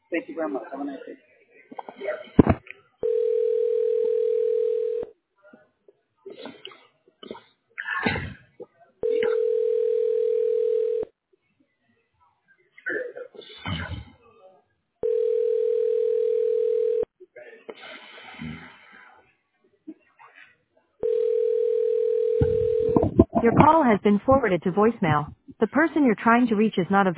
Thank you very much. Have a nice day. Your call has been forwarded to voicemail. The person you're trying to reach is not available.